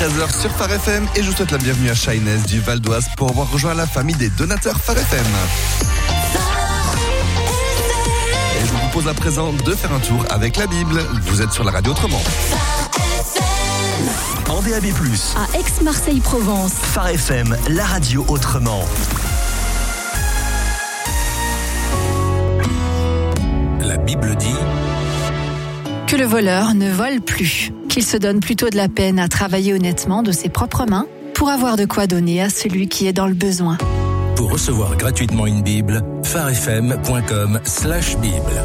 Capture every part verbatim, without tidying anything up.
treize heures sur Phare F M et je vous souhaite la bienvenue à Chaynesse du Val d'Oise pour avoir rejoint la famille des donateurs Phare F M. Et je vous propose à présent de faire un tour avec la Bible. Vous êtes sur la radio autrement. En D A B plus, à Aix-Marseille-Provence. Phare F M, la radio autrement. La Bible dit que le voleur ne vole plus, qu'il se donne plutôt de la peine à travailler honnêtement de ses propres mains pour avoir de quoi donner à celui qui est dans le besoin. Pour recevoir gratuitement une Bible, pharefm point com slash Bible.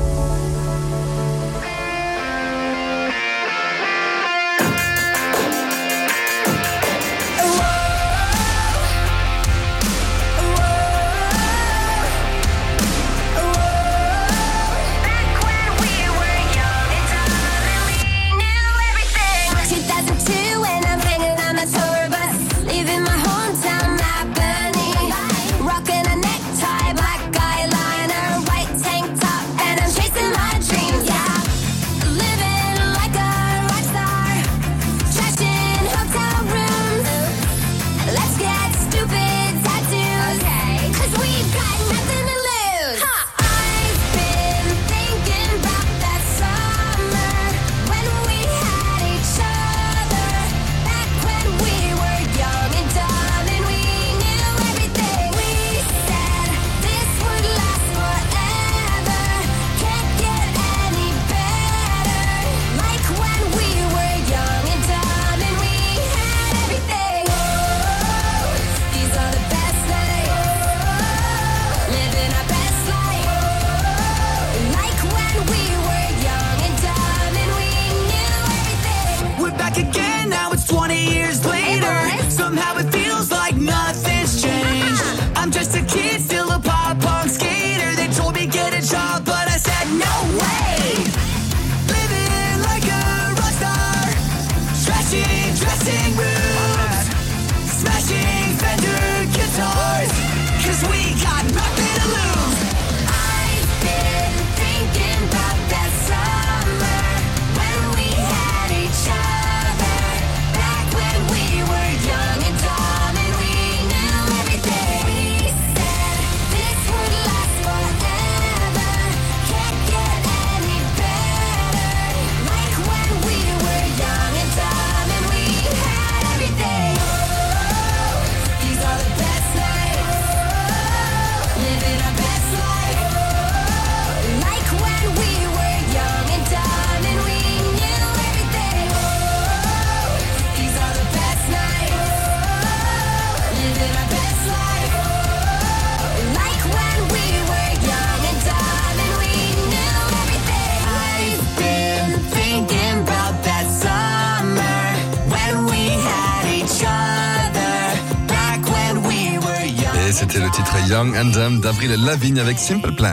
C'était le titre Young and Dumb d'Avril Lavigne avec Simple Plan.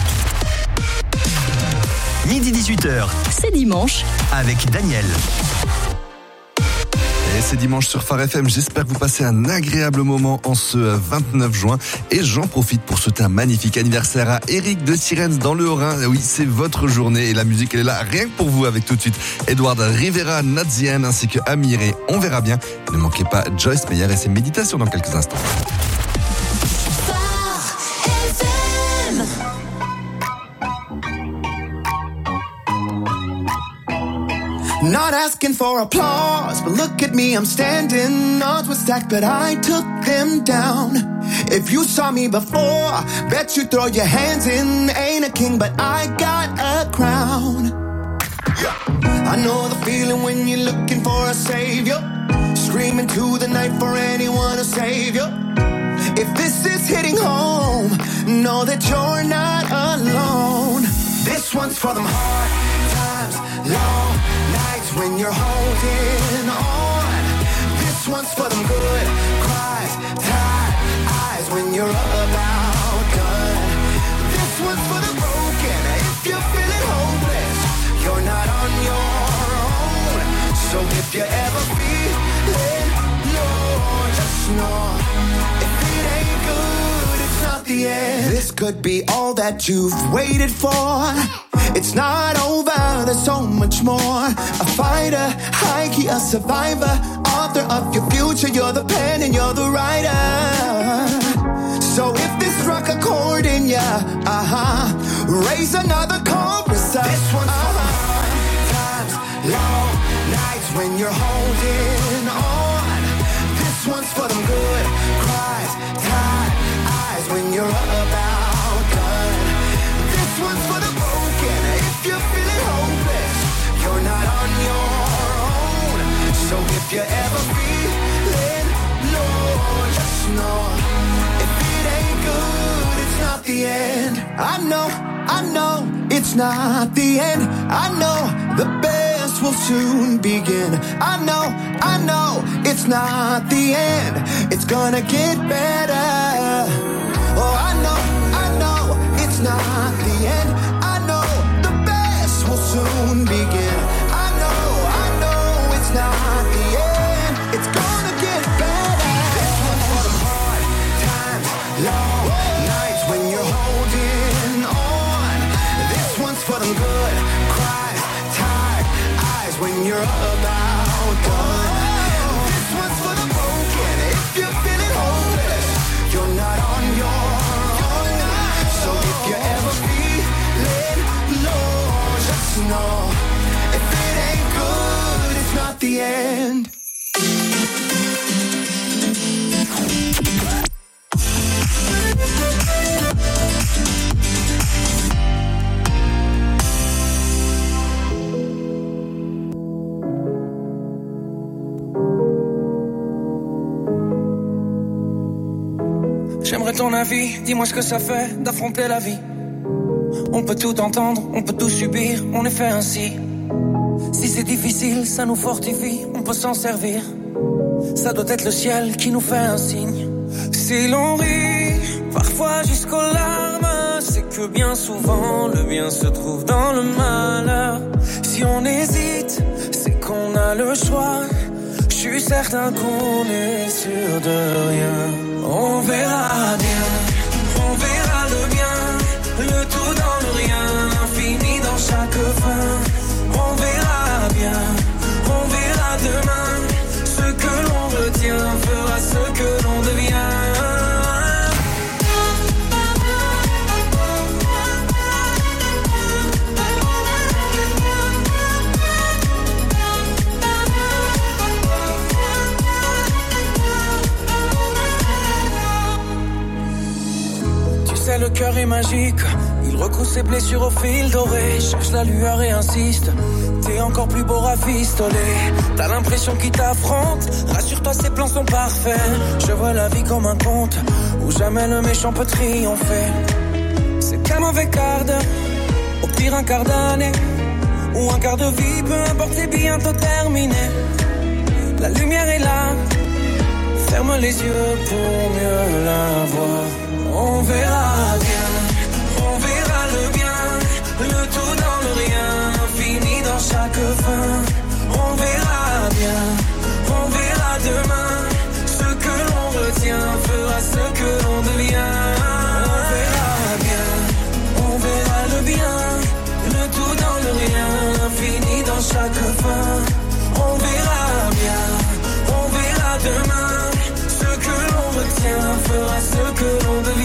Midi dix-huit heures. C'est dimanche. Avec Daniel. Et c'est dimanche sur Phare F M. J'espère que vous passez un agréable moment en ce vingt-neuf juin. Et j'en profite pour souhaiter un magnifique anniversaire à Eric de Sirens dans le Haut-Rhin. Oui, c'est votre journée et la musique elle est là rien que pour vous avec tout de suite Edward Rivera, Nadzian ainsi que Amir et On verra bien. Ne manquez pas Joyce Meyer et ses méditations dans quelques instants. Not asking for applause, but look at me, I'm standing. Odds were stacked, but I took them down. If you saw me before, bet you throw your hands in. Ain't a king, but I got a crown. I know the feeling when you're looking for a savior, screaming to the night for anyone to save you. If this is hitting home, know that you're not alone. This one's for them hard times, long nights when you're holding on. This one's for them good cries, tired eyes when you're about done. This one's for the broken, if you're feeling hopeless, you're not on your own. So if you're ever feeling low, just know if it ain't good, it's not the end. This could be all that you've waited for. It's not over, there's so much more. A fighter, high key, a survivor. Author picture of your future. You're the pen and you're the writer. So if this struck a chord in ya, uh-huh, raise another chorus up. This one's uh-huh. for hard times, long nights when you're holding on. This one's for them good cries, tired eyes when you're about done. This one's for the broken. If you're feeling hopeless, you're not on your own. So if you're ever feeling low, just know if it ain't good, it's not the end. I know, I know, it's not the end. I know the best will soon begin. I know, I know, it's not the end. It's gonna get better. Oh, I know, I know, it's not the end. I know the best will soon begin. I know, I know, it's not the end. It's gonna get better. This one's for the hard times, long nights when you're holding on. This one's for them good cries, tired eyes when you're about done. This one's for the broken. If you're feeling hopeless, you're not on your own. So if you're ever feeling low, just know if it ain't good, it's not the end. J'aimerais ton avis, dis-moi ce que ça fait d'affronter la vie. On peut tout entendre, on peut tout subir, on est fait ainsi. Si c'est difficile, ça nous fortifie, on peut s'en servir. Ça doit être le ciel qui nous fait un signe. Si l'on rit, parfois jusqu'aux larmes, c'est que bien souvent le bien se trouve dans le malheur. Si on hésite, c'est qu'on a le choix. Je suis certain qu'on est sûr de rien. On verra bien, on verra le bien, le tout dans le rien, infini dans chaque fin. On verra bien, on verra demain, ce que l'on retient fera ce que l'on devient. Le cœur est magique, il recoue ses blessures au fil doré. Cherche la lueur et insiste, t'es encore plus beau rafistolé. T'as l'impression qu'il t'affronte, rassure-toi ses plans sont parfaits. Je vois la vie comme un conte, où jamais le méchant peut triompher. C'est qu'un mauvais quart d'heure, au pire un quart d'année, ou un quart de vie, peu importe c'est bientôt terminé. La lumière est là, ferme les yeux pour mieux la voir. On verra bien, on verra le bien, le tout dans le rien, infini dans chaque fin. On verra bien, on verra demain, ce que l'on retient fera ce que l'on devient. On verra bien, on verra le bien, le tout dans le rien, infini dans chaque fin. On verra bien, on verra demain, ce que l'on retient fera ce que l'on devient.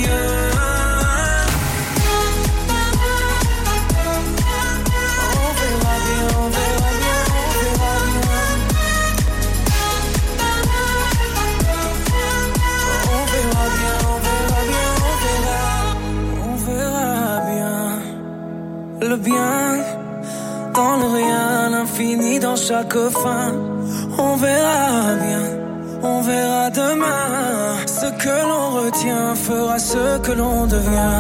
Le bien dans le rien, l'infini dans chaque fin. On verra bien, on verra demain. Ce que l'on retient fera ce que l'on devient.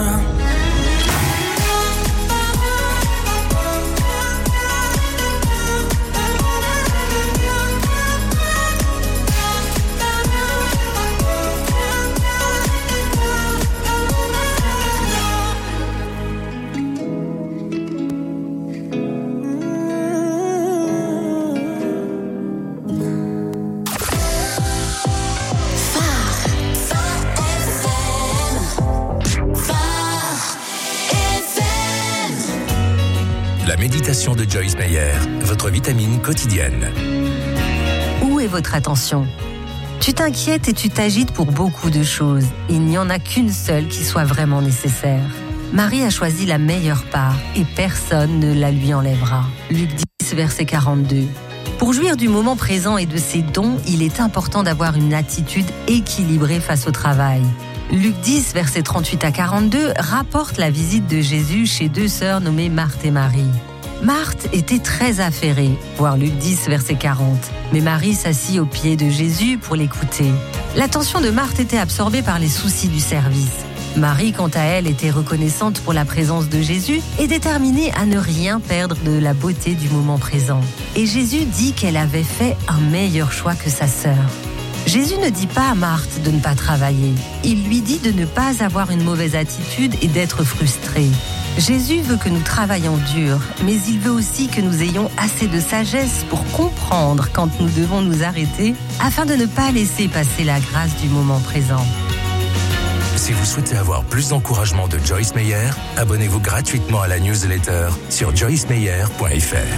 La méditation de Joyce Meyer, votre vitamine quotidienne. Où est est votre attention. Tu t'inquiètes et tu t'agites pour beaucoup de choses. Il n'y en a qu'une seule qui soit vraiment nécessaire. Marie a choisi la meilleure part et personne ne la lui enlèvera. Luc dix, verset quarante-deux. Pour jouir du moment présent et de ses dons, il est important d'avoir une attitude équilibrée face au travail. Luc dix, versets trente-huit à quarante-deux, rapporte la visite de Jésus chez deux sœurs nommées Marthe et Marie. Marthe était très affairée, voir Luc dix, verset quarante. Mais Marie s'assit aux pieds de Jésus pour l'écouter. L'attention de Marthe était absorbée par les soucis du service. Marie, quant à elle, était reconnaissante pour la présence de Jésus et déterminée à ne rien perdre de la beauté du moment présent. Et Jésus dit qu'elle avait fait un meilleur choix que sa sœur. Jésus ne dit pas à Marthe de ne pas travailler. Il lui dit de ne pas avoir une mauvaise attitude et d'être frustrée. Jésus veut que nous travaillions dur, mais il veut aussi que nous ayons assez de sagesse pour comprendre quand nous devons nous arrêter afin de ne pas laisser passer la grâce du moment présent. Si vous souhaitez avoir plus d'encouragement de Joyce Meyer, abonnez-vous gratuitement à la newsletter sur joyce meyer point f r.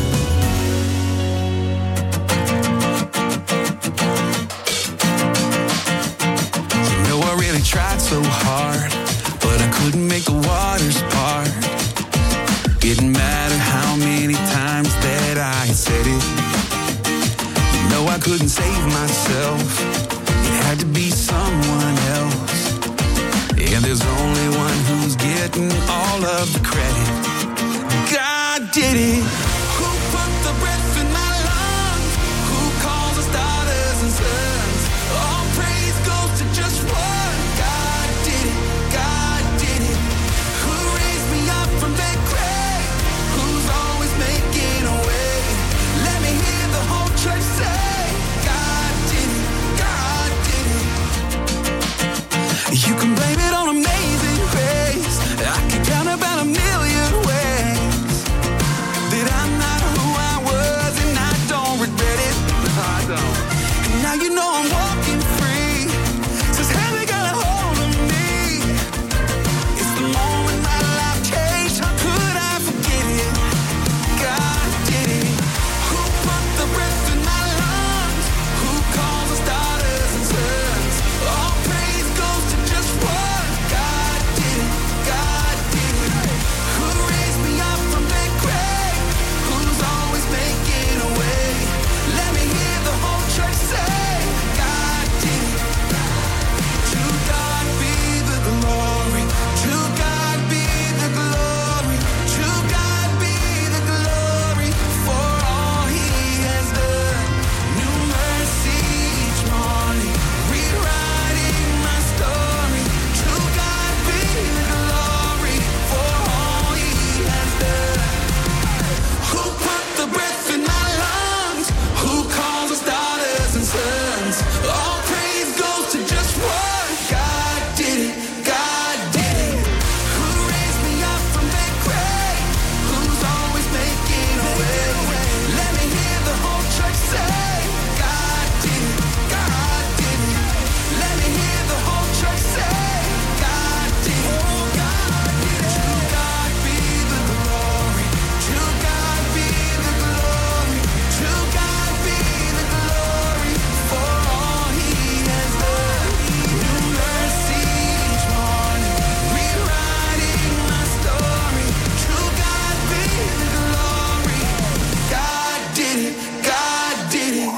You know I really tried so hard, but I couldn't make the waters part. Didn't matter how many times that I said it. You know I couldn't save myself. It had to be someone else. And there's only one who's getting all of the credit. God did it. Who put the breath in my lungs? Who calls the stars and suns? All praise goes to just one. God did it. God did it. Who raised me up from that grave? Who's always making a way? Let me hear the whole church say, God did it. God did it. You can blame it on amazing grace. I could count about a million ways that I'm not who I was and I don't regret it. I don't. And now you know I'm walking free. Says heaven got a hold of me. It's the moment my life changed. How could I forget it? God did it. Who put the breath in my lungs? Who calls the stars and suns? All praise goes to just one. God did it. God did it. Who raised me up from that grave? Who's always making a way? Let me hear the whole church say, God did it. To God be the glory. To God be the glory. To God be the glory for all He has done. New mercy each morning, rewriting my story. To God be the glory for all He has done. Who put the breath in my lungs? Who calls the stars and suns? All praise goes to just one. God did it. God did it. Who raised me up from that grave? Who's always making a way? Let me hear the whole church say, God did it. God did it. Let me hear the whole church say, God did it. Oh, God did it. To God be the glory. To God be the glory. To God be the glory for all He has done. New mercy each morning, rewriting my story. To God be the glory. God did it. God did it.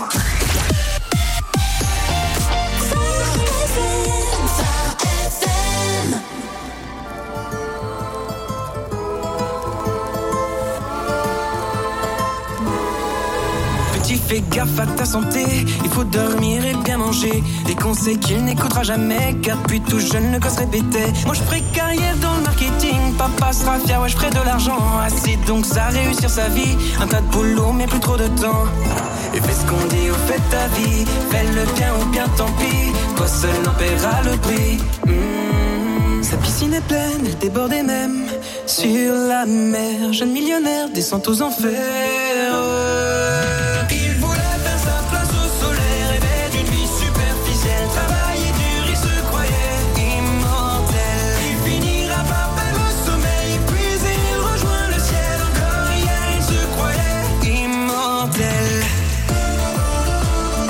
Petit, fais gaffe à ta santé, il faut dormir et bien manger. Des conseils qu'il n'écoutera jamais, car depuis tout jeune le gosse répétait. Moi je ferai carrière dans le marketing, papa sera fier, ouais je ferai de l'argent. Assez donc ça réussir sa vie, un tas de boulot mais plus trop de temps. Et fais ce qu'on dit ou fais ta vie, fais le bien ou bien tant pis, toi seul en paiera le prix. Mmh. Sa piscine est pleine, elle débordait même sur la mer. Jeune millionnaire descend aux enfers. Il voulait faire sa place au soleil, rêvait d'une vie superficielle. Travailler dur, il se croyait immortel. Il finira par perdre le sommeil, puis il rejoint le ciel. Encore hier, il se croyait immortel.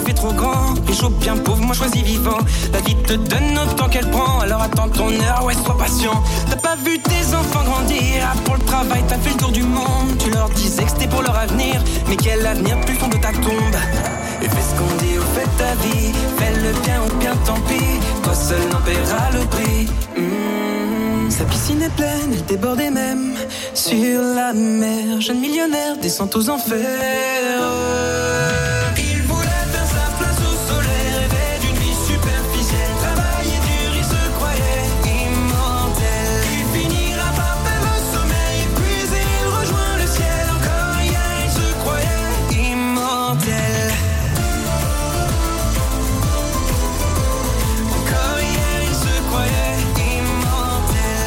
fait trop grand. Riche ou bien pauvre, moi choisis vivant. La vie te donne autant qu'elle prend, alors attends ton heure, ouais sois patient. T'as pas vu tes enfants grandir, ah, pour le travail t'as fait le tour du monde. Tu leur disais que c'était pour leur avenir, mais quel avenir plus fond de ta tombe. Et fais ce qu'on dit ou fais ta vie, fais le bien ou bien tant pis, toi seul n'en paieras le prix. Mmh. Sa piscine est pleine, elle débordait même sur la mer. Jeune millionnaire descend aux enfers. Il voulait faire sa place au soleil, rêvait d'une vie superficielle, travaillait dur, il se croyait immortel. Il finira par perdre le sommeil, épuisé, il rejoint le ciel. Encore hier, il se croyait immortel. Encore hier, il se croyait immortel.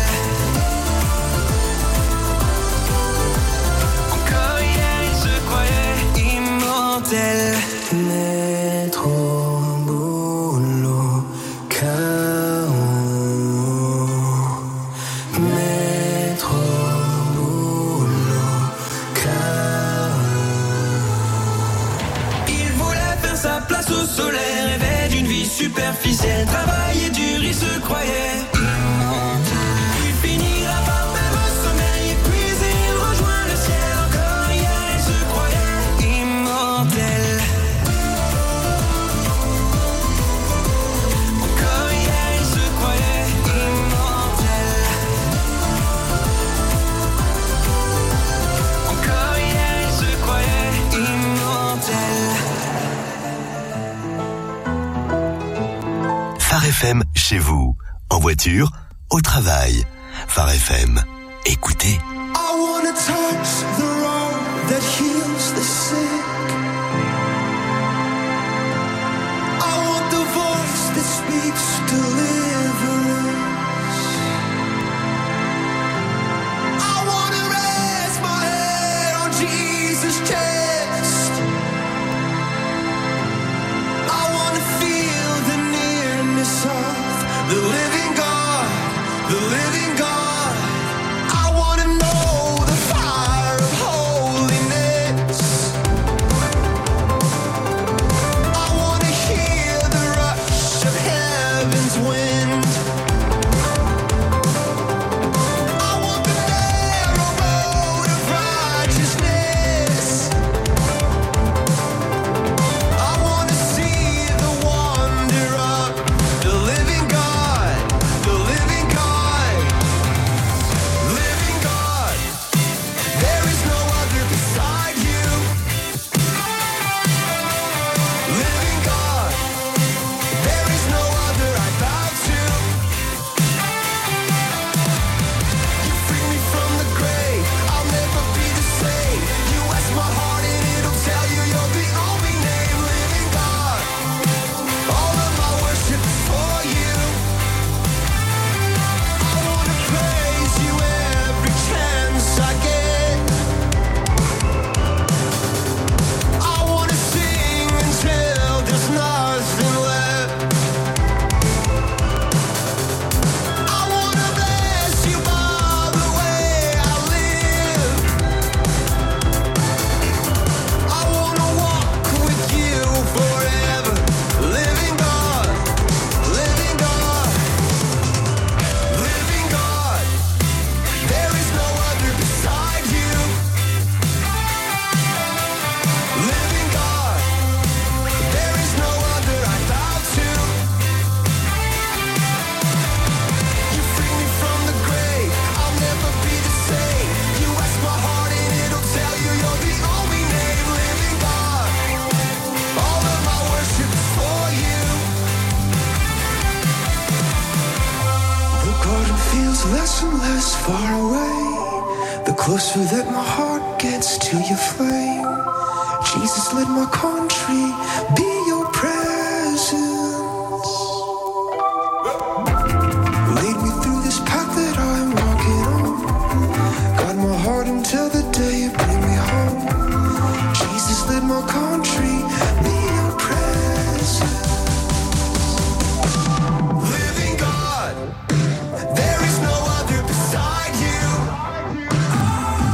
Encore hier, il se croyait immortel. Mettre au boulot, K O. Mettre au boulot, K O. Il voulait faire sa place au soleil, rêvait d'une vie superficielle, travaillait dur, il se croyait immortel. Il finira par perdre le sommeil, épuisé, il rejoint le ciel. Encore hier, il se croyait immortel. Encore hier, il se croyait immortel. Encore hier, il se croyait immortel. Phare F M chez vous, en voiture, au travail. Phare F M, écoutez. I wanna touch the road that heals the sick. I want the voice that speaks deliverance. I wanna rest my head on Jesus' chest. I wanna feel the nearness of the living God, the living God. I wanna know the fire of holiness. I wanna hear the rush of heaven's wind. I want the narrow road of righteousness. I wanna see the wonder of the living God, the living God, living God. There is no other beside you. Living God, there is no other I bow to. You free me from the grave, I'll never be the same. You ask my heart and it'll tell you you're the only name. Living God, all of my worship is for you. I wanna praise you every chance I get. I wanna sing until there's nothing left. I wanna bless you by the way I live. I wanna walk with you forever. Living God, living God, living God. There is no other beside you. Living God, there is no other I bow to. You free me from the grave, I'll never be the same. You ask my heart and it'll tell you you're the only name. Living God, all of my worship is for you. The garden feels less and less far away, the closer that my heart gets to your flame. Jesus, let my country be your presence. Lead me through this path that I'm walking on. Guide my heart until the day you bring me home. Jesus, let my country be your presence. Living God, there is no other beside you.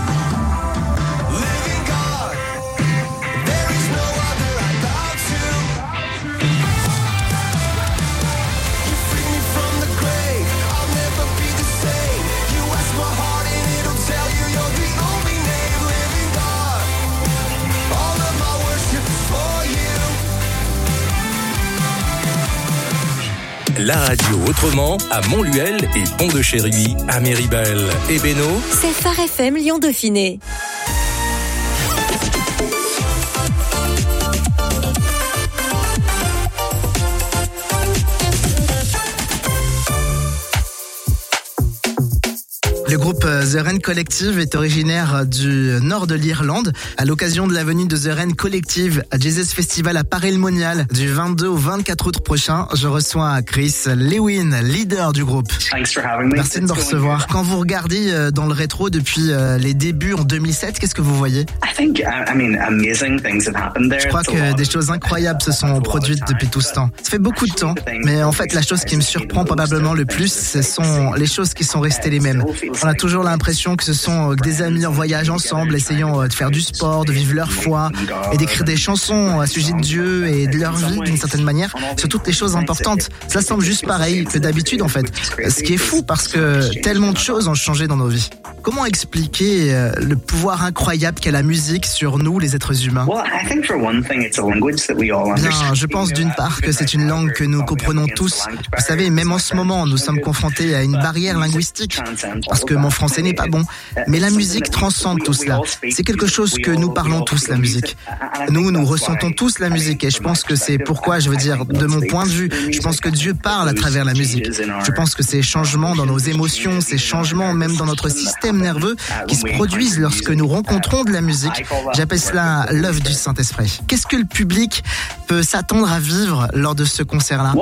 Living God, there is no other I bow to. La radio autrement à Montluel et Pont-de-Chéruy, à Méribel et Bénaud. C'est Phare F M Lyon Dauphiné. Le groupe The Rain Collective est originaire du nord de l'Irlande. À l'occasion de la venue de The Rain Collective à Jesus Festival à Paray-le-Monial du vingt-deux au vingt-quatre août prochain, je reçois Chris Lewin, leader du groupe. Merci de me recevoir. Quand vous regardez dans le rétro depuis les débuts en deux mille sept, qu'est-ce que vous voyez? Je crois que des choses incroyables se sont produites depuis tout ce temps. Ça fait beaucoup de temps, mais en fait la chose qui me surprend probablement le plus, ce sont les choses qui sont restées les mêmes. On a toujours l'impression que ce sont des amis en voyage ensemble, essayant de faire du sport, de vivre leur foi et d'écrire des chansons à sujet de Dieu et de leur vie d'une certaine manière, sur toutes les choses importantes. Ça semble juste pareil que d'habitude en fait. Ce qui est fou parce que tellement de choses ont changé dans nos vies. Comment expliquer le pouvoir incroyable qu'a la musique sur nous, les êtres humains? Bien, je pense d'une part que c'est une langue que nous comprenons tous. Vous savez, même en ce moment, nous sommes confrontés à une barrière linguistique parce que mon français n'est pas bon. Mais la musique transcende tout cela. C'est quelque chose que nous parlons tous, la musique. Nous, nous ressentons tous la musique et je pense que c'est pourquoi, je veux dire, de mon point de vue, je pense que Dieu parle à travers la musique. Je pense que ces changements dans nos émotions, ces changements même dans notre système nerveux qui se produisent lorsque nous rencontrons de la musique, j'appelle cela l'œuvre du Saint-Esprit. Qu'est-ce que le public peut s'attendre à vivre lors de ce concert-là?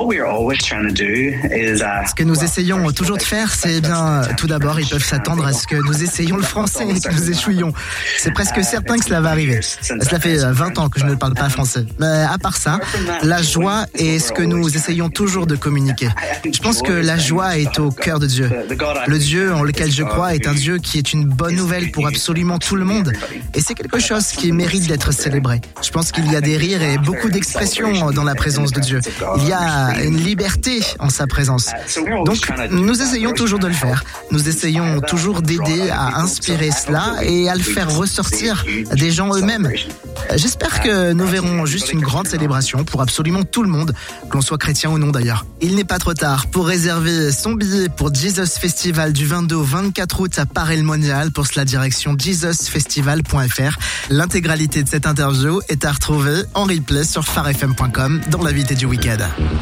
Ce que nous essayons toujours de faire, c'est bien, tout d'abord, ils peuvent s'attendre à ce que nous essayions le français et que nous échouions. C'est presque certain que cela va arriver. Cela fait vingt ans que je ne parle pas français. Mais à part ça, la joie est ce que nous essayons toujours de communiquer. Je pense que la joie est au cœur de Dieu. Le Dieu en lequel je crois est un Dieu qui est une bonne nouvelle pour absolument tout le monde. Et c'est quelque chose qui mérite d'être célébré. Je pense qu'il y a des rires et beaucoup d'expressions dans la présence de Dieu. Il y a une liberté en sa présence. Donc, nous essayons toujours de le faire. Nous essayons toujours d'aider à inspirer cela et à le faire ressortir des gens eux-mêmes. J'espère que nous verrons juste une grande célébration pour absolument tout le monde, que l'on soit chrétien ou non d'ailleurs. Il n'est pas trop tard pour réserver son billet pour Jesus Festival du vingt-deux au vingt-quatre août à Paray-le-Monial. Pour cela, direction jesus festival point f r. L'intégralité de cette interview est à retrouver en replay sur phare f m point com dans l'invité du week-end.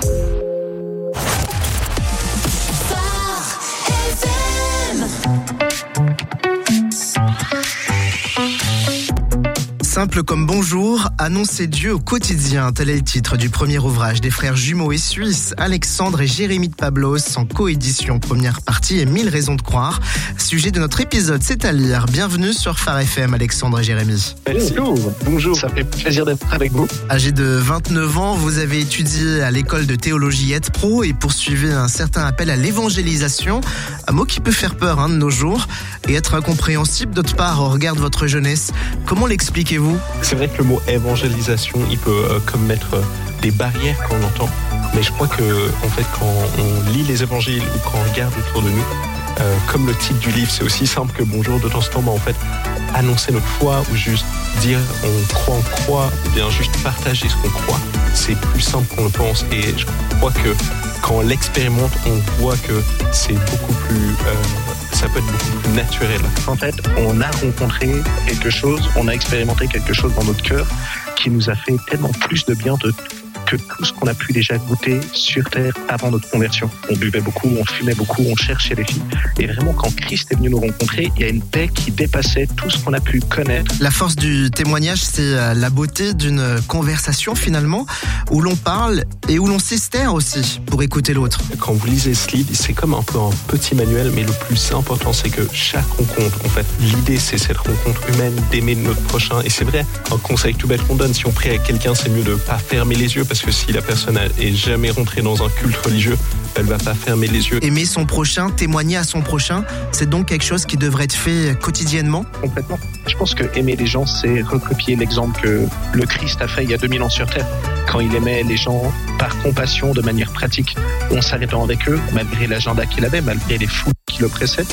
Simple comme bonjour, annoncer Dieu au quotidien, tel est le titre du premier ouvrage des frères jumeaux et suisses Alexandre et Jérémy de Pablos en coédition, première partie et mille raisons de croire. Sujet de notre épisode, c'est à lire. Bienvenue sur Phare F M, Alexandre et Jérémy. Bonjour, bonjour, ça fait plaisir d'être avec vous. Âgé de vingt-neuf ans, vous avez étudié à l'école de théologie E T Pro et poursuivez un certain appel à l'évangélisation, un mot qui peut faire peur hein, de nos jours et être incompréhensible d'autre part au regard de votre jeunesse. Comment l'expliquez-vous? C'est vrai que le mot évangélisation, il peut euh, comme mettre euh, des barrières quand on l'entend. Mais je crois que, en fait, quand on lit les évangiles ou quand on regarde autour de nous, euh, comme le titre du livre, c'est aussi simple que bonjour de temps en temps, bah, en fait, annoncer notre foi ou juste dire on croit, on croit, ou bien juste partager ce qu'on croit, c'est plus simple qu'on le pense. Et je crois que quand on l'expérimente, on voit que c'est beaucoup plus... Euh, ça peut être beaucoup plus naturel. En fait, on a rencontré quelque chose, on a expérimenté quelque chose dans notre cœur qui nous a fait tellement plus de bien de, que tout ce qu'on a pu déjà goûter sur Terre avant notre conversion. On buvait beaucoup, on fumait beaucoup, on cherchait les filles. Et vraiment, quand Christ est venu nous rencontrer, il y a une paix qui dépassait tout ce qu'on a pu connaître. La force du témoignage, c'est la beauté d'une conversation finalement, où l'on parle et où l'on s'estère aussi pour écouter l'autre. Quand vous lisez ce livre, c'est comme un peu un petit manuel, mais le plus important, c'est que chaque rencontre, en fait, l'idée, c'est cette rencontre humaine, d'aimer notre prochain. Et c'est vrai, un conseil tout bête qu'on donne, si on prie avec quelqu'un, c'est mieux de pas fermer les yeux, parce que si la personne est jamais rentrée dans un culte religieux, elle va pas fermer les yeux. Aimer son prochain, témoigner à son prochain, c'est donc quelque chose qui devrait être fait quotidiennement? Complètement. Je pense que aimer les gens, c'est recopier l'exemple que le Christ a fait il y a deux mille ans sur Terre. Quand il aimait les gens par compassion, de manière pratique, en s'arrêtant avec eux, malgré l'agenda qu'il avait, malgré les foules qui l'oppressaient.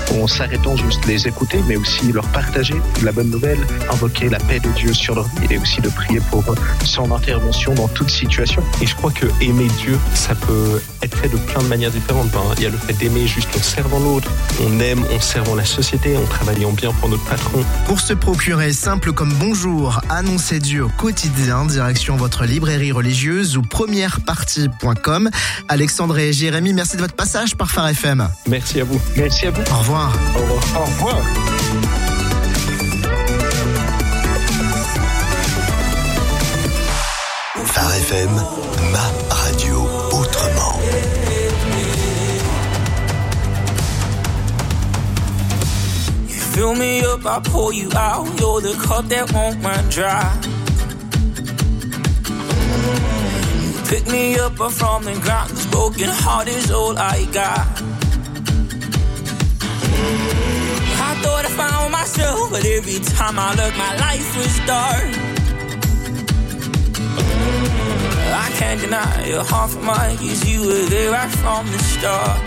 en s'arrêtant juste les écouter, mais aussi leur partager la bonne nouvelle, invoquer la paix de Dieu sur leur vie et aussi de prier pour son intervention dans toute situation. Et je crois que aimer Dieu, ça peut être fait de plein de manières différentes. Ben, il y a le fait d'aimer juste en servant l'autre, on aime en servant la société, en travaillant bien pour notre patron. Pour se procurer simple comme bonjour, annoncer Dieu au quotidien, direction votre librairie religieuse ou première partie point com. Alexandre et Jérémy, merci de votre passage par Phare F M. Merci à vous. Merci à vous. Au revoir. Au revoir. Au revoir. Phare F M, ma radio autrement. You fill me up, I pour you out. You're the cup that won't run dry. You pick me up from the ground. This broken heart is all I got. I thought I found myself, but every time I look, my life was dark. I can't deny your heart for mine, 'cause you were there right from the start.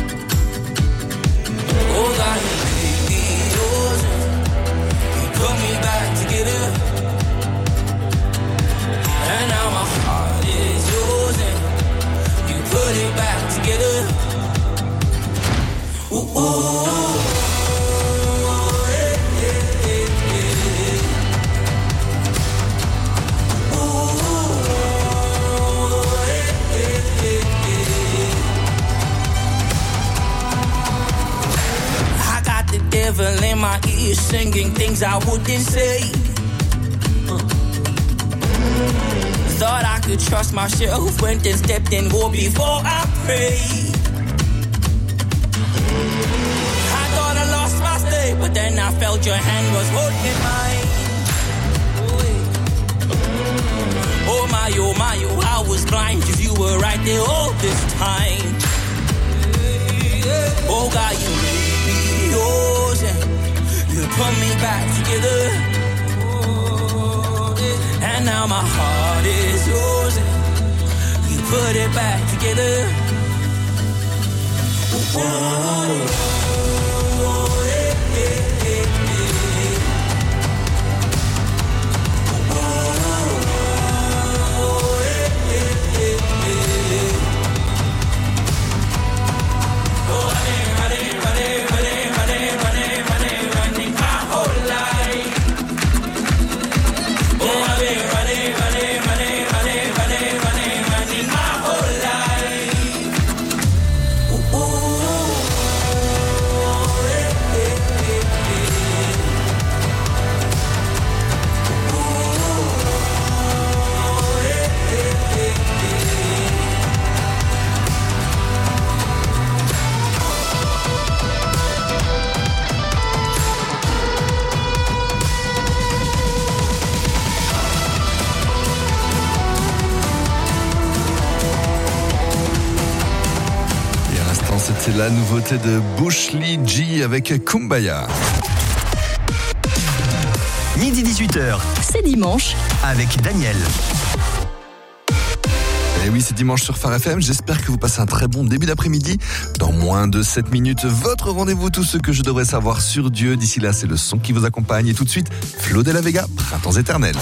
Oh God, you made me yours, you put me back together, and now my heart is yours, and you put it back together. Ooh, ooh. Devil in my ears singing things I wouldn't say. uh. Thought I could trust myself, went and stepped in war before I prayed. I thought I lost my stay, but then I felt your hand was holding mine. Oh my, oh my, oh, I was blind, 'cause you were right there all this time. Oh God, you made me yours, and you put me back together. And now my heart is yours, and you put it back together. Whoa. C'était la nouveauté de Bush Lee G avec Kumbaya. Midi dix-huit heures. C'est dimanche. Avec Daniel. Et oui, c'est dimanche sur Phare F M. J'espère que vous passez un très bon début d'après-midi. Dans moins de sept minutes, votre rendez-vous, tout ce que je devrais savoir sur Dieu. D'ici là, c'est le son qui vous accompagne. Et tout de suite, Flo de la Vega, Printemps éternel.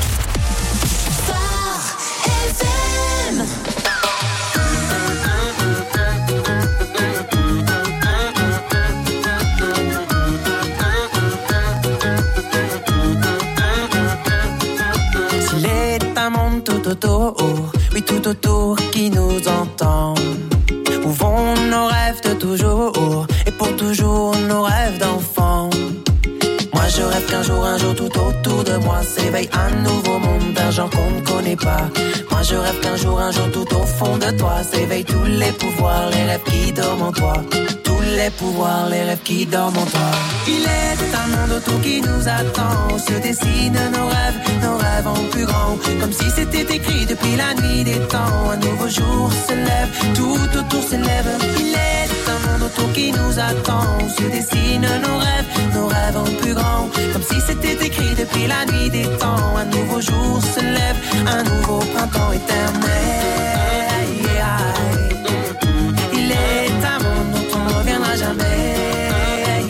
Tout autour, oui tout autour qui nous entend. Où vont nos rêves de toujours, et pour toujours nos rêves d'enfant. Moi je rêve qu'un jour, un jour tout autour de moi s'éveille un nouveau monde d'un genre qu'on ne connaît pas. Moi je rêve qu'un jour, un jour tout au fond de toi s'éveillent tous les pouvoirs, les rêves qui dorment en toi. Tous les pouvoirs, les rêves qui dorment en toi. Il est un monde autour qui nous attend, où se dessinent nos rêves, nos rêves en plus grand. Comme si c'était écrit depuis la nuit des temps. Un nouveau jour se lève, tout autour s'élève. Il est un monde autour qui nous attend, où se dessinent nos rêves, nos rêves en plus grand. Comme si c'était écrit depuis la nuit des temps. Un nouveau jour se lève, un nouveau printemps éternel. Il est un monde dont on ne reviendra jamais.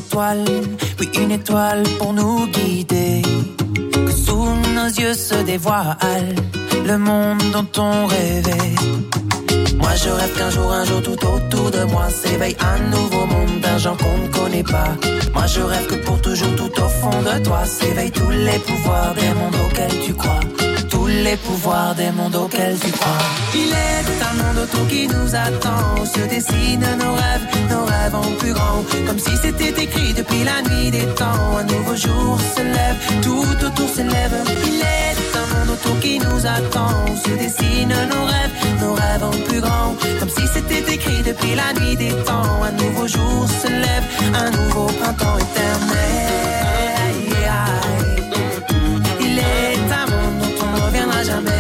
étoile, oui une étoile pour nous guider. Que sous nos yeux se dévoile le monde dont on rêvait. Moi je rêve qu'un jour, un jour tout autour de moi s'éveille un nouveau monde d'un genre qu'on ne connaît pas. Moi je rêve que pour toujours tout au fond de toi s'éveillent tous les pouvoirs des mondes auxquels tu crois. Tous les pouvoirs des mondes auxquels tu crois. Il est un monde autour qui nous attend, où se dessinent nos rêves, nos rêves en plus grand. Comme si c'était écrit depuis la nuit des temps. Un nouveau jour se lève, tout autour s'élève. Il est un monde autour qui nous attend, où se dessinent nos rêves, nos rêves en plus grand. Comme si c'était écrit depuis la nuit des temps. Un nouveau jour se lève, un nouveau printemps éternel. Il est un monde dont on ne reviendra jamais.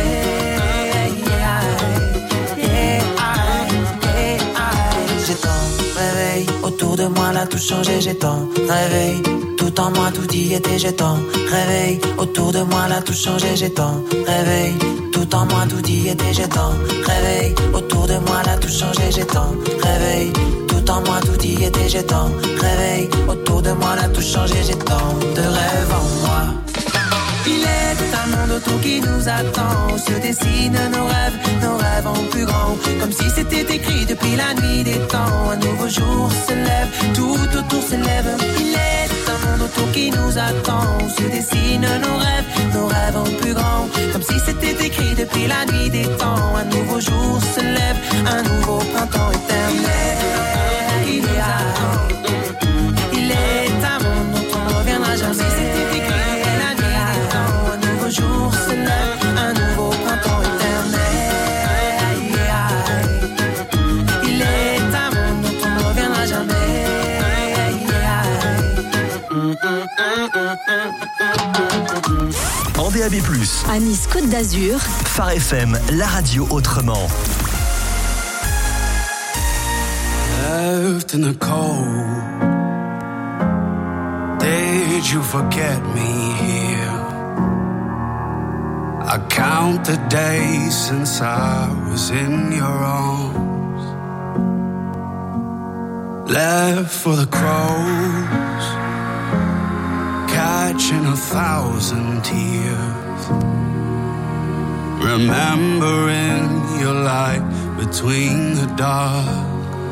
J'ai tant réveil autour de moi, là tout changé. J'ai tant réveil tout en moi, tout y était. J'ai tant réveil autour de moi, là tout changé. J'ai tant réveil tout en moi, tout y était. J'ai tant réveil autour de moi, là tout changé. J'ai tant réveil tout en moi, tout y était. J'ai tant réveil autour de moi, là tout changé. J'ai tant de rêves en moi. Il est un monde autour qui nous attend, où se dessinent nos rêves, nos rêves en plus grand. Comme si c'était écrit depuis la nuit des temps. Un nouveau jour se lève, tout autour s'élève. Il est un monde autour qui nous attend, où se dessinent nos rêves, nos rêves en plus grand. Comme si c'était écrit depuis la nuit des temps. Un nouveau jour se lève, un nouveau printemps éternel. Il est un, il est un monde dont on ne reviendra jamais. C'était écrit jour se lève, un nouveau printemps éternel. Il est un monde dont on ne reviendra jamais. En D A B plus, à Nice Côte d'Azur, Phare F M, la radio autrement. Left in the cold, did you forget me here? I count the days since I was in your arms. Left for the crows, catching a thousand tears. Remembering your light between the dark.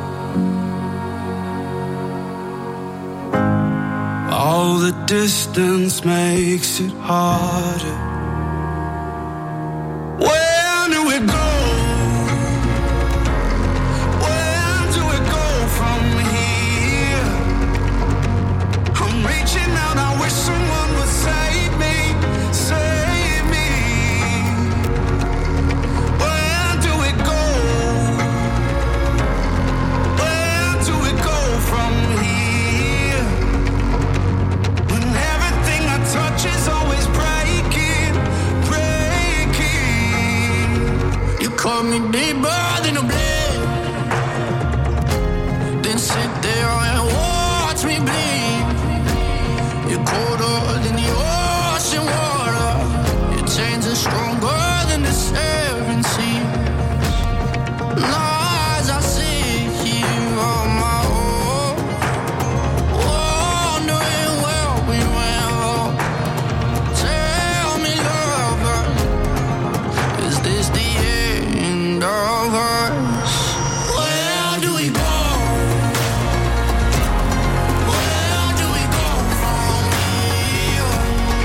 All the distance makes it harder. Where do we go? Where do we go from here? I'm reaching out, I wish someone would save me, save me. Where do we go? Where do we go from here? When everything I touch is always breaking, breaking. You call me deeper than a blade, then sit there and watch me bleed. You're colder than the ocean water. Your chains are stronger than the seven seas. Now as I sit here on my own, wondering where we went wrong. Tell me, lover, is this the end of us? Where do we go? Where do we go from here?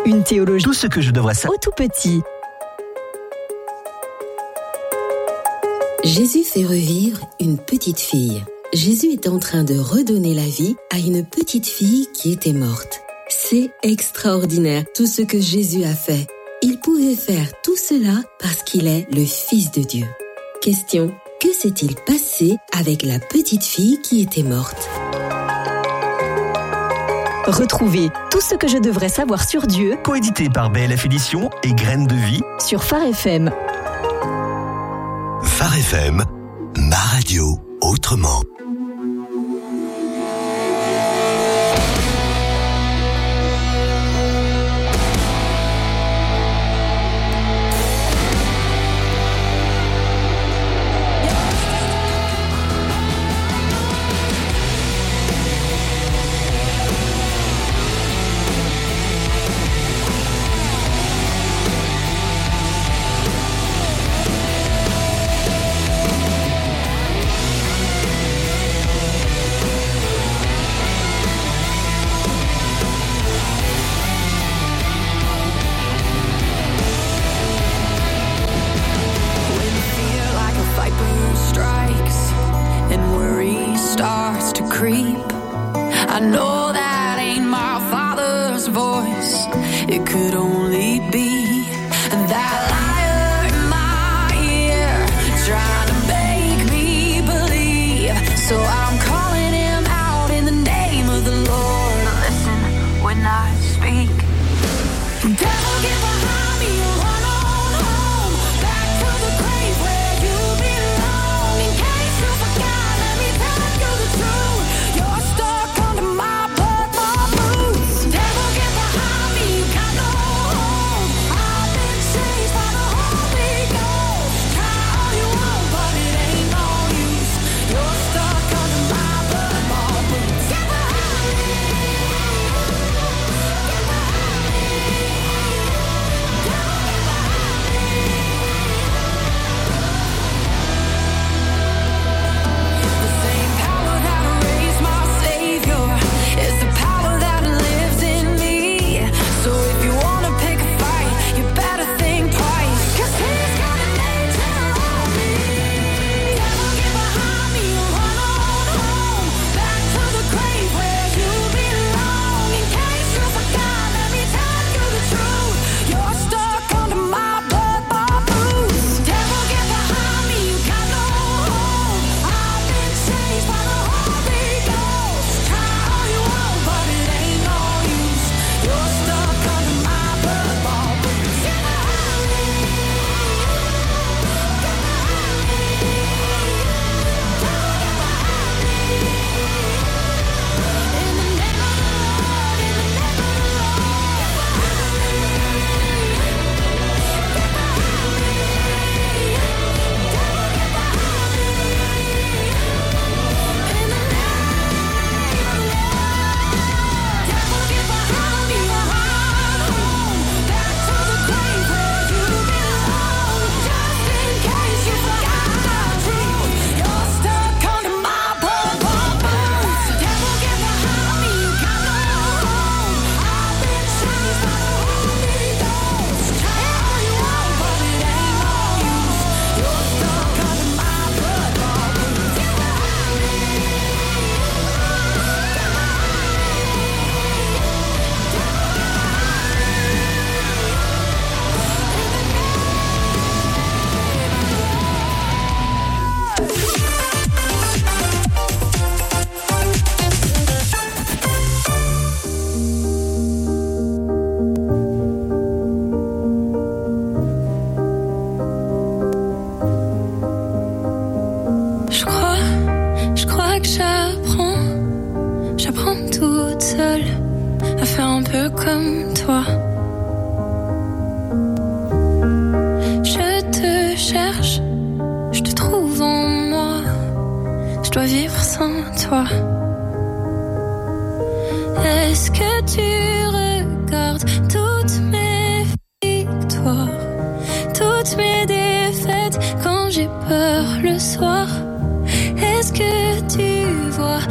Une théologie. Tout ce que je devrais savoir. Au tout petit. Jésus fait revivre une petite fille. Jésus est en train de redonner la vie à une petite fille qui était morte. C'est extraordinaire tout ce que Jésus a fait. Il pouvait faire tout cela parce qu'il est le Fils de Dieu. Question, que s'est-il passé avec la petite fille qui était morte ? Retrouvez tout ce que je devrais savoir sur Dieu, coédité par B L F Éditions et Graines de Vie, sur Phare F M. Phare F M, ma radio autrement.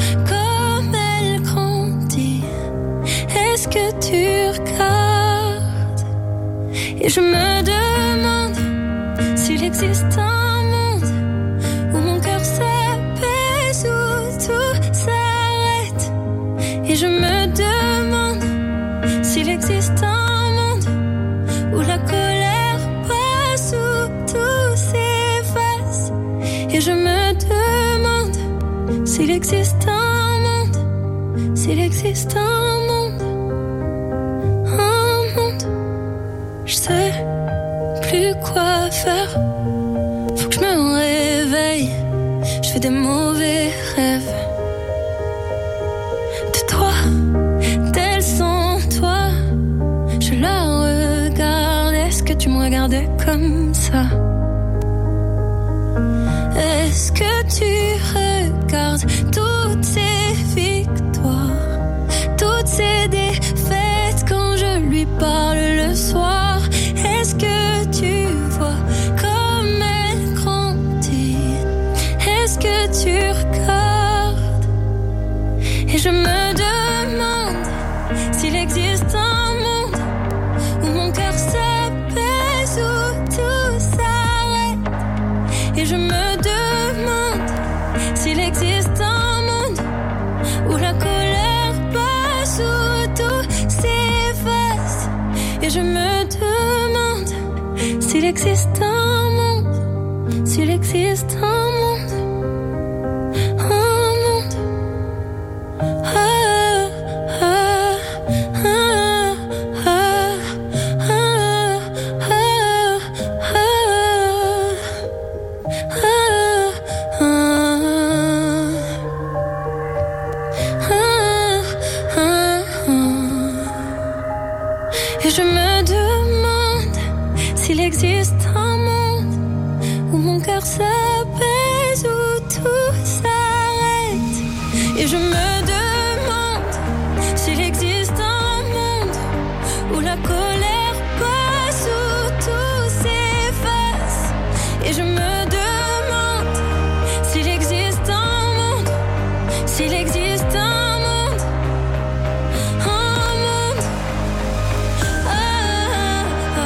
Est-ce que tu regardes Et je me demande s'il existe un monde où mon cœur s'apaise, où tout s'arrête. Et je me demande s'il existe un monde où la colère passe, où tout s'efface. Et je me demande s'il existe un monde, s'il existe un monde, un monde. Je sais plus quoi faire, faut que je me réveille. Je fais des mauvais rêves de toi, tel sans toi. Je la regarde, est-ce que tu me regardais comme ça? Est-ce que tu regardes toutes ces victoires, toutes ces défaites quand je lui parle le soir? Est-ce que tu vois comme elle grandit? Est-ce que tu regardes? Et je me demande s'il existe un monde où mon cœur s'apaise, où tout s'arrête. Et je me demande s'il existe un monde où la colère passe, où tout s'efface. Et je me demande s'il existe un monde, s'il existe un monde, un monde. Ah, ah, ah, ah, ah, ah, ah, ah, ah. Et je me demande s'il existe un monde où mon cœur s'apaise, où tout s'arrête. Et je me demande s'il existe un monde où la colère passe, où tout s'efface. Et je me demande s'il existe un monde, s'il existe un monde, un monde. Ah, ah,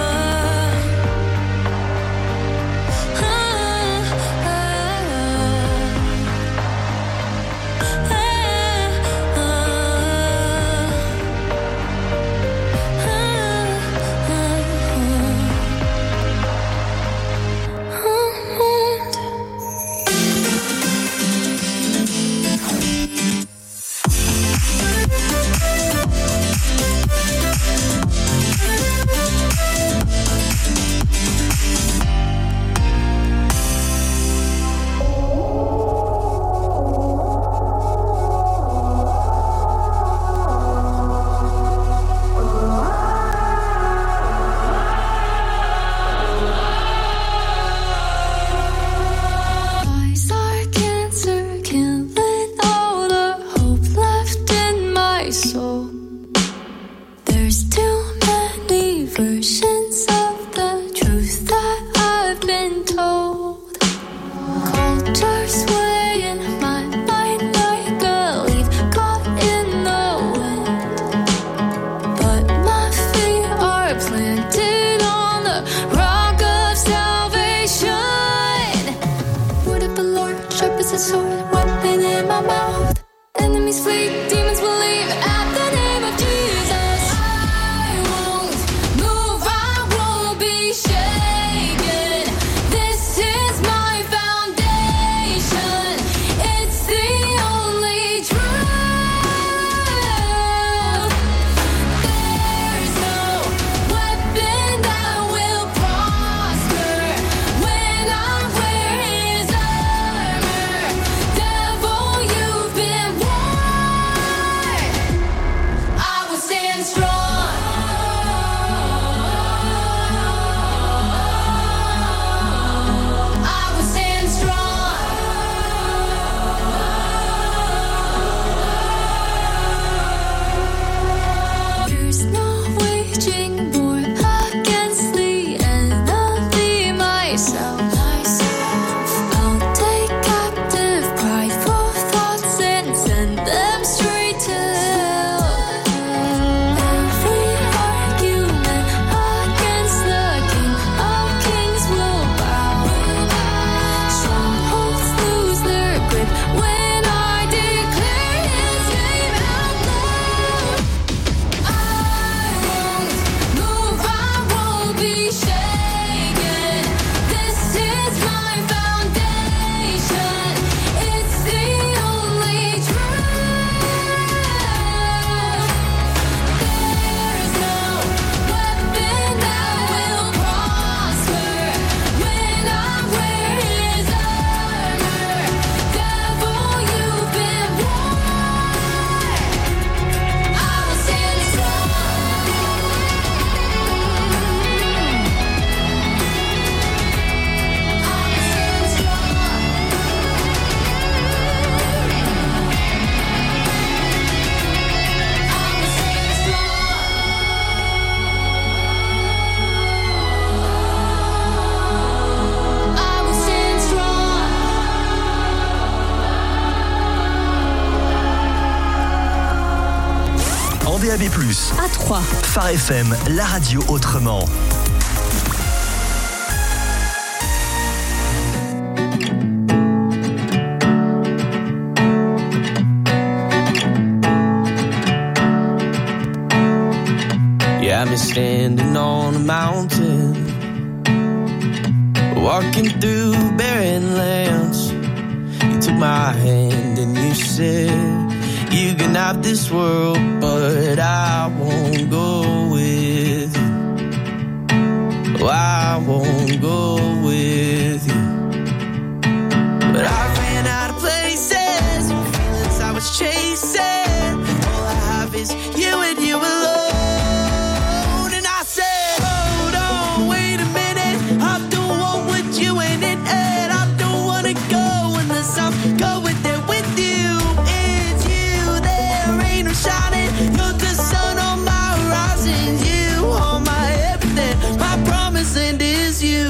ah, ah, ah, ah. savez plus. À Troyes. Phare F M, la radio autrement. Yeah, I'm standing on a mountain, walking through barren lands. You took my hand and you said, you can have this world, but I won't go with you. Oh, I won't go with you. But I ran out of places and feelings I was chasing. All I have is you and you alone. And I said, hold on, wait a minute. I don't want what you ain't in it. I don't want to go unless I'm going there with you. It's you, there ain't no shining. You're the sun on my horizon. You are my everything. My promise land is you.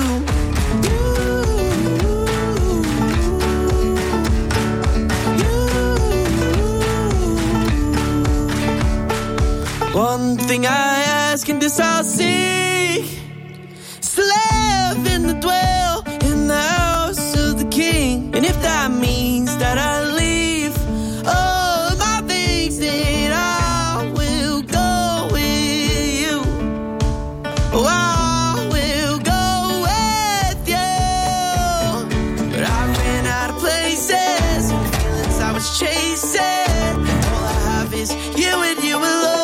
One thing I ask and this I'll seek, is to live and to dwell in the house of the King. And if that means that I leave all of my things, then I will go with you. Oh, I will go with you. But I ran out of places and feelings I was chasing. All I have is you and you alone.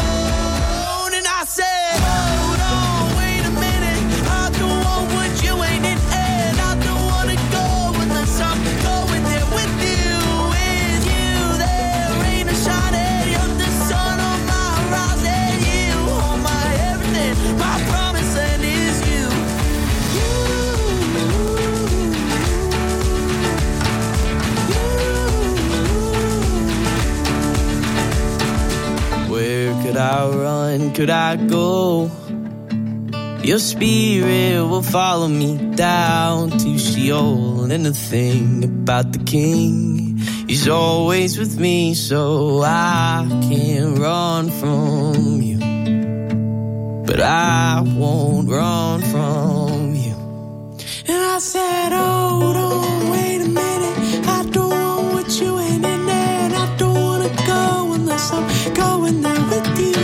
Could I run? Could I go? Your spirit will follow me down to Sheol. And the thing about the King, he's always with me, so I can't run from you. But I won't run from you. And I said, hold on, wait a minute. I don't want what you ain't in there. And I don't want to go unless I'm going there with you.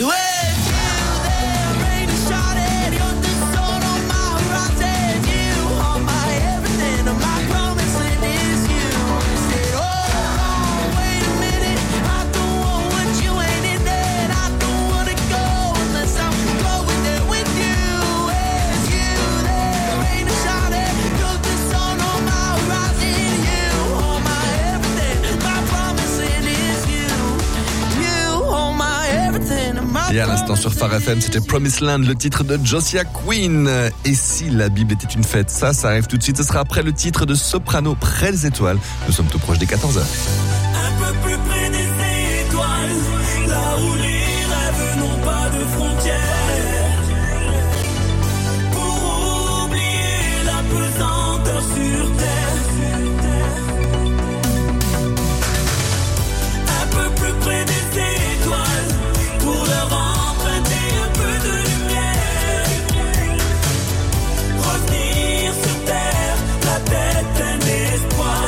Et à l'instant sur Phare F M, c'était Promised Land, le titre de Josiah Quinn. Et si la Bible était une fête, ça, ça arrive tout de suite. Ce sera après le titre de Soprano, Près des étoiles. Nous sommes tout proche des quatorze heures. Un peu plus près des étoiles, là où les rêves n'ont pas de frontières. Pour oublier la pesanteur sur terre. Un peu plus près des étoiles, pour leur emprunter un peu de lumière. Revenir sur terre, la tête pleine d'espoir.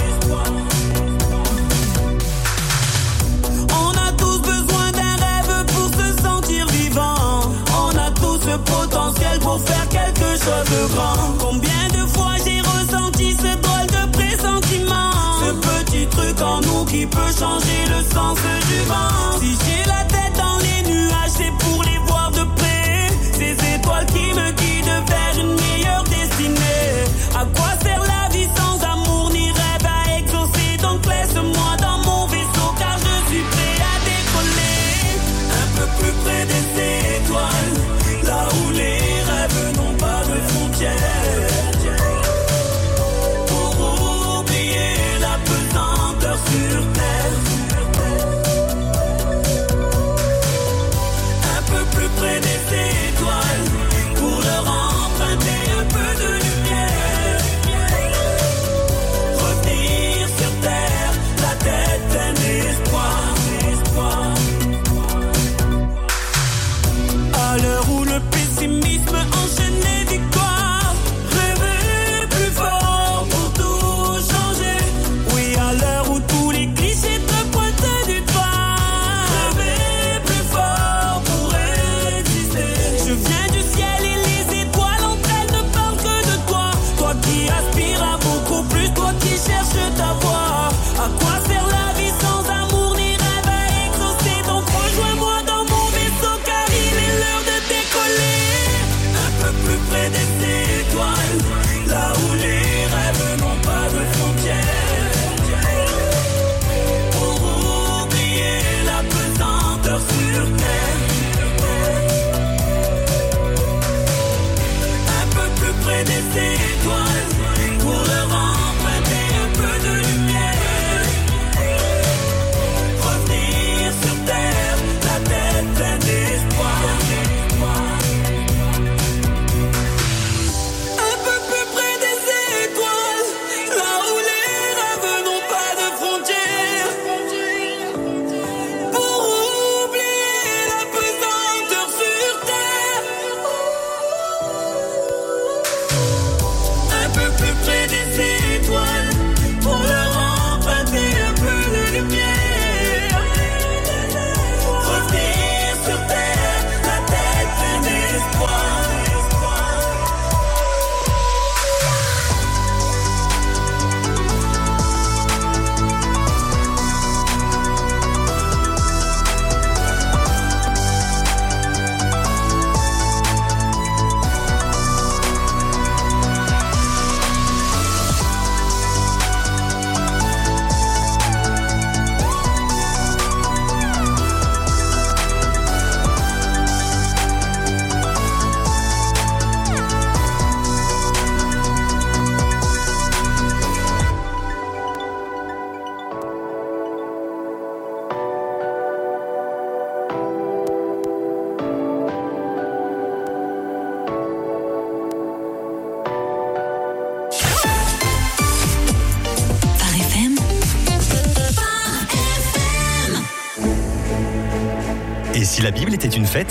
On a tous besoin d'un rêve pour se sentir vivant. On a tous le potentiel pour faire quelque chose de grand. Combien de fois j'ai ressenti ce drôle de pressentiment, ce petit truc en nous qui peut changer le sens du vent. Si j'ai la tête dans les nuages, c'est pour les voir de près. Ces étoiles qui me guident vers une meilleure destinée. À quoi sert la vie sans amour ni rêve à exaucer? Donc laisse-moi dans mon vaisseau car je suis prêt à décoller. Un peu plus près des étoiles, là où les rêves n'ont pas de frontières. Pour oublier la pesanteur sur terre. Un peu des étoiles pour leur emprunter un peu de lumière. Revenir sur terre, la tête pleine d'espoir. Un peu plus près des étoiles, là où les rêves n'ont pas de frontières. Pour oublier la pesanteur sur terre. Un peu plus près des étoiles, pour leur emprunter un peu de lumière. Revenir sur terre, la tête pleine d'espoir. Et si la Bible était une fête ?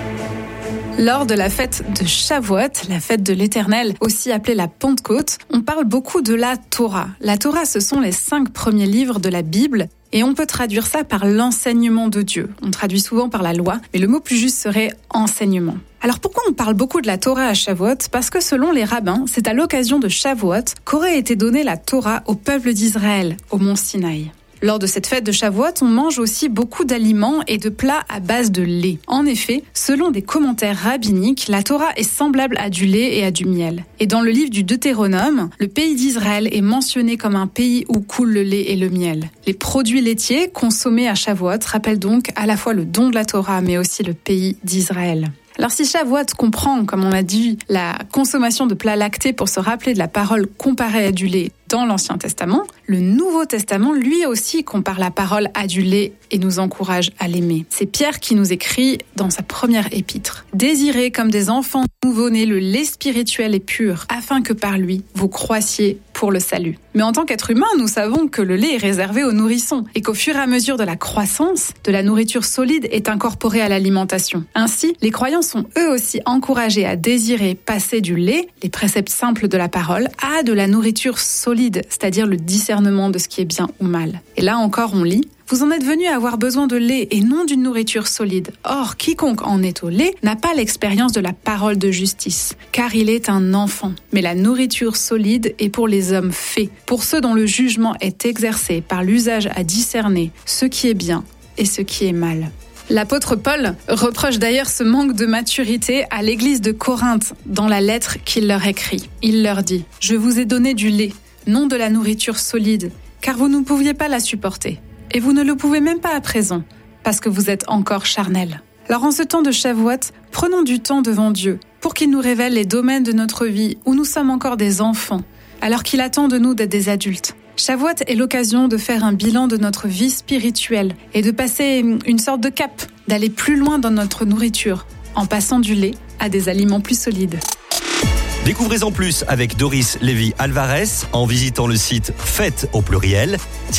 Lors de la fête de Shavuot, la fête de l'Éternel, aussi appelée la Pentecôte, on parle beaucoup de la Torah. La Torah, ce sont les cinq premiers livres de la Bible. Et on peut traduire ça par l'enseignement de Dieu. On traduit souvent par la loi, mais le mot plus juste serait enseignement. Alors pourquoi on parle beaucoup de la Torah à Shavuot ? Parce que selon les rabbins, c'est à l'occasion de Shavuot qu'aurait été donnée la Torah au peuple d'Israël, au mont Sinaï. Lors de cette fête de Shavuot, on mange aussi beaucoup d'aliments et de plats à base de lait. En effet, selon des commentaires rabbiniques, la Torah est semblable à du lait et à du miel. Et dans le livre du Deutéronome, le pays d'Israël est mentionné comme un pays où coule le lait et le miel. Les produits laitiers consommés à Shavuot rappellent donc à la fois le don de la Torah, mais aussi le pays d'Israël. Alors si Shavuot comprend, comme on a dit, la consommation de plats lactés pour se rappeler de la parole comparée à du lait dans l'Ancien Testament, le Nouveau Testament lui aussi compare la parole à du lait et nous encourage à l'aimer. C'est Pierre qui nous écrit dans sa première épître. « Désirez comme des enfants nouveau-nés le lait spirituel et pur, afin que par lui vous croissiez pour le salut. » Mais en tant qu'être humain, nous savons que le lait est réservé aux nourrissons et qu'au fur et à mesure de la croissance, de la nourriture solide est incorporée à l'alimentation. Ainsi, les croyants sont eux aussi encouragés à désirer passer du lait, les préceptes simples de la parole, à de la nourriture solide, c'est-à-dire le discernement de ce qui est bien ou mal. Et là encore, on lit: vous en êtes venus à avoir besoin de lait et non d'une nourriture solide. Or, quiconque en est au lait n'a pas l'expérience de la parole de justice, car il est un enfant. Mais la nourriture solide est pour les hommes faits, pour ceux dont le jugement est exercé par l'usage à discerner ce qui est bien et ce qui est mal. L'apôtre Paul reproche d'ailleurs ce manque de maturité à l'église de Corinthe dans la lettre qu'il leur écrit. Il leur dit: « Je vous ai donné du lait, non de la nourriture solide, car vous ne pouviez pas la supporter. Et vous ne le pouvez même pas à présent, parce que vous êtes encore charnels. » Alors en ce temps de Shavuot, prenons du temps devant Dieu pour qu'il nous révèle les domaines de notre vie où nous sommes encore des enfants, alors qu'il attend de nous d'être des adultes. Shavuot est l'occasion de faire un bilan de notre vie spirituelle et de passer une sorte de cap, d'aller plus loin dans notre nourriture, en passant du lait à des aliments plus solides. Découvrez-en plus avec Doris Lévy-Alvarez en visitant le site fête au pluriel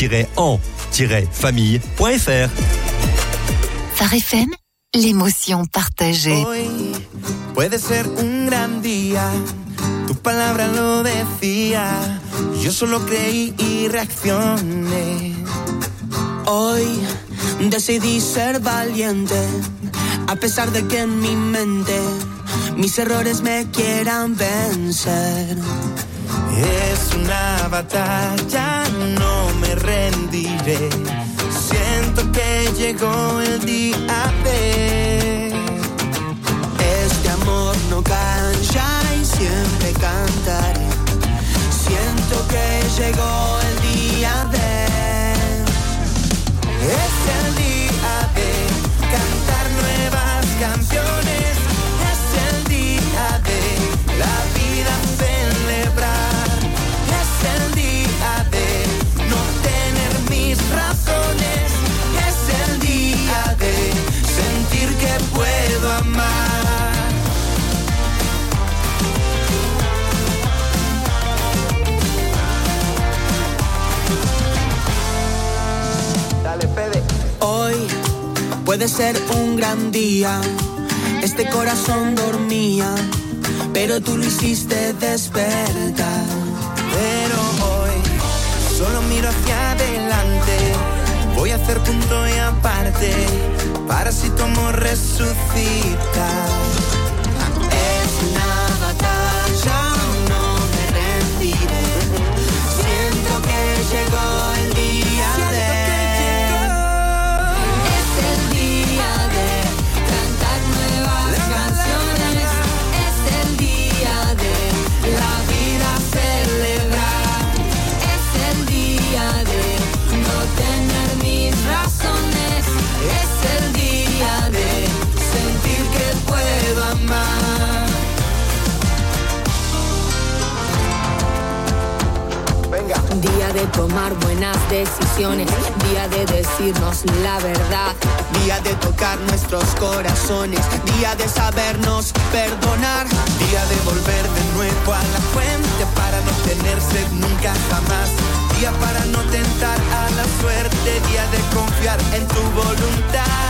en famille point f r. Phare F M, l'émotion partagée. Hoy puede ser un gran día, tu palabra lo decía, yo solo creí y reaccioné. Hoy decidí ser valiente, a pesar de que en mi mente mis errores me quieran vencer. Es una batalla, no me rendiré. Siento que llegó el día de. Este amor no cansa y siempre cantaré. Siento que llegó el día de. Es el día de cantar nuevas canciones. Es el día de la vida feliz. Puede ser un gran día, este corazón dormía, pero tú lo hiciste despertar. Pero hoy solo miro hacia adelante, voy a hacer punto y aparte, para si tu amor resucita. Es una batalla, no me rendiré, siento que llegó el día de... Es el día de cantar nuevas canciones, es el día de la vida celebrar, es el día de no tener mis razones, es el día de sentir que puedo amar. Venga. Día de tomar buenas decisiones, día de decirnos la verdad, Día de tocar nuestros corazones, día de sabernos perdonar, día de volver de nuevo a la fuente para no tener sed nunca jamás, día para no tentar a la suerte, día de confiar en tu voluntad.